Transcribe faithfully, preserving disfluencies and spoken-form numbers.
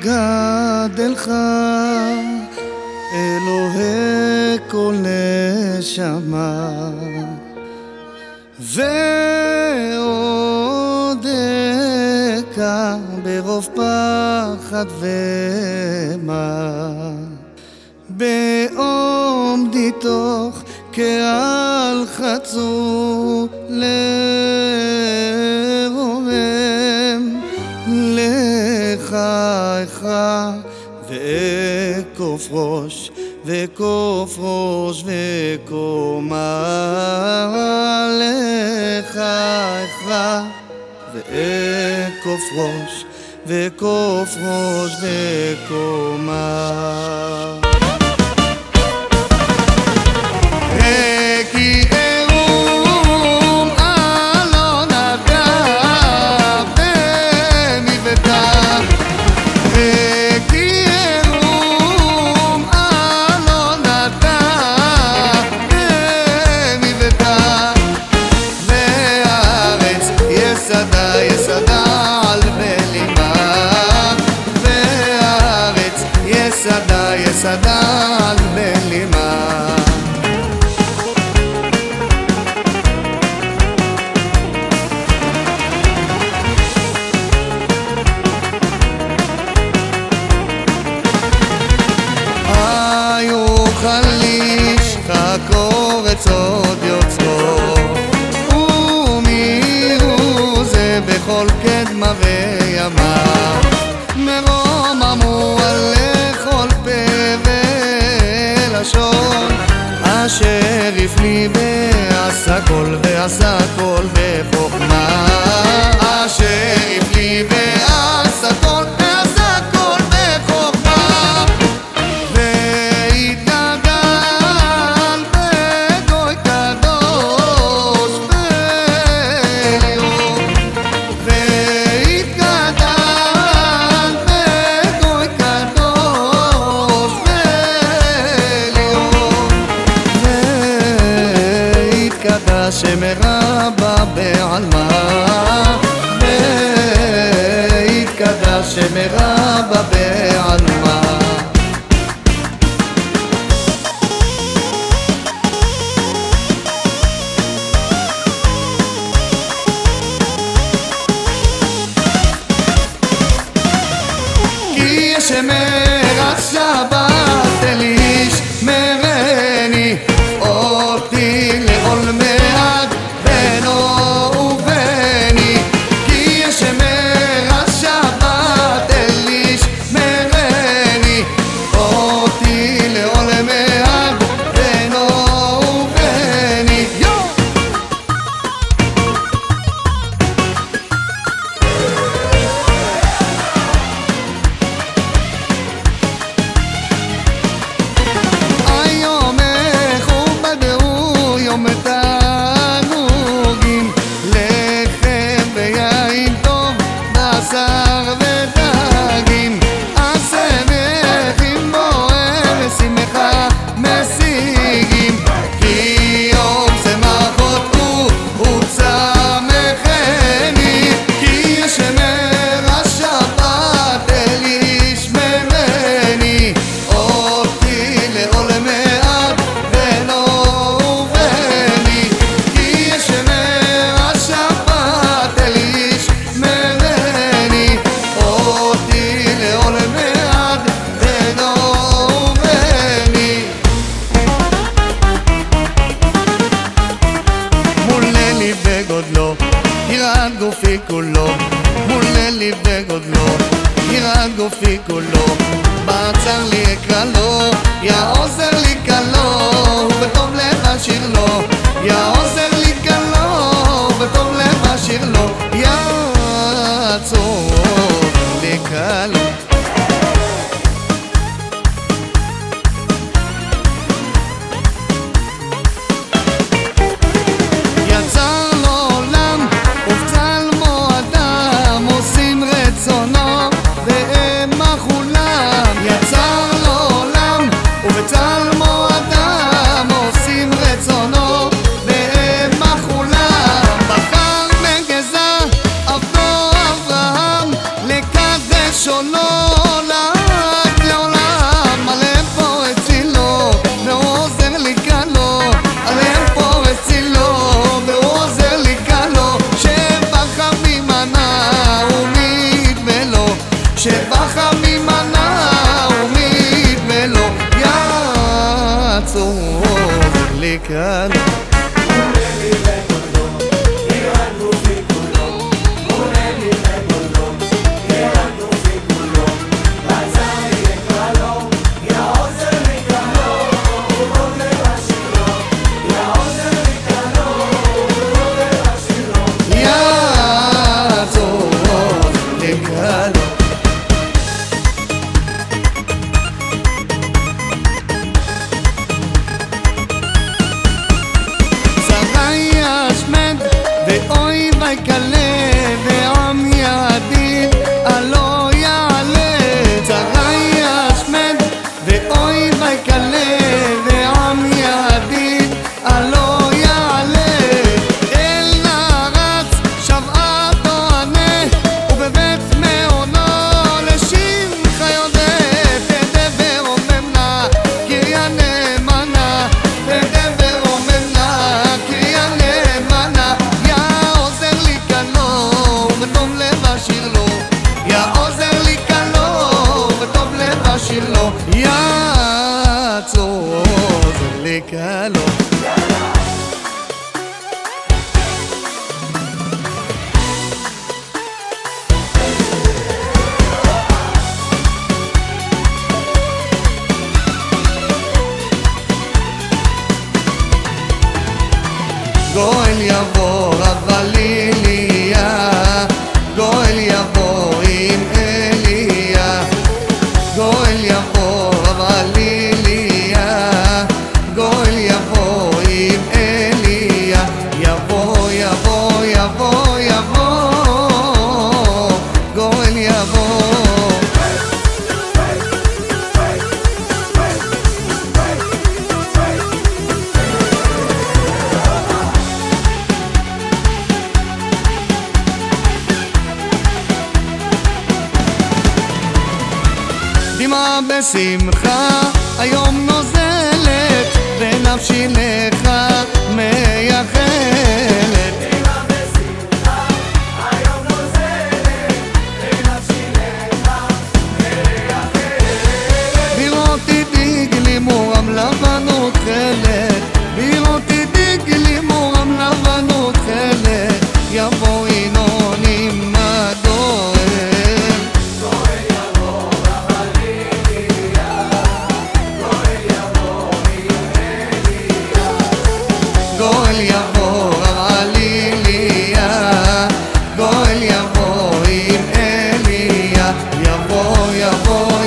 יגדלך אלוהי כל נשמה, ועודך ברוב פחד ומה, בעומדי תוך קהל חצור לרומם, לך אכרע ואכוף ראש וכוף ראש וקומה, לך אכרע ואכוף ראש וכוף ראש וקומה. יסדה יסדה על בלימה, היו חליש חקור עצות יוצרו, ומירו זה בכל קדמה וימה, מרום אמרו אשר הפליא ועשה כל ועשה כל בחוכמה, אשר הפליא ועשה כל ועשה כל בחוכמה, והתגדל בגוי קדוש ועליון, והתגדל בגוי קדוש השם רבה בעלמה, והתקדש שם רבה בעלמה. כי ישמר השבת אל איש מרני אותי לעול מעט בינו ובני, כי ישמר השבת אל איש מרני אותי לעול מעט בינו ובני. היום מכובדהו יום תענוגים, לחם ויין טוב, בשר ודגים, השמחים בו הם שמחה משיגים, כי יום שמחות הוא וצמחני, כי ישמר השבת אל איש ממני אותי לעול מעט בינו ובני, כי ישמר השבת אל איש ממני אותי לעול מעט בינו ובני. מולה לי בגודלו ירעד גופי כולו, מולה לי בגודלו ירעד גופי כולו, בעצר לי אקרא לו, יא עוזר לי קלו ובטוב לב אשיר לו, יא עוזר לי קלו ובטוב לב אשיר לו, יא עצור לי קלו. יצר לו עולם ובצלמו אדם עושים רצונו והם מחולם, יצר לו עולם ובצלמו אדם עושים רצונו והם מחולם, בחר מגזה עבדו אברהם לקדש עולו לקהלו. לקהלו. גואל יבוא אבל אליה, גואל יבוא עם אליה, גואל יבוא אבל אליה, גואל יבוא עם אליה, יבוא יבוא יבוא יבוא, גואל יבוא. דמעה בשמחה היום נוזלת ונפשי לך מייחלת. דמעה בשמחה היום נוזלת ונפשי לך מייחלת. בירותי דגלי מורם לבנות תכלת, בירותי דגלי מורם לבנות תכלת, יבוא ינון עם הדואל. גואל יבוא אבל אליה, גואל יבוא עם אליה, יבוא יבוא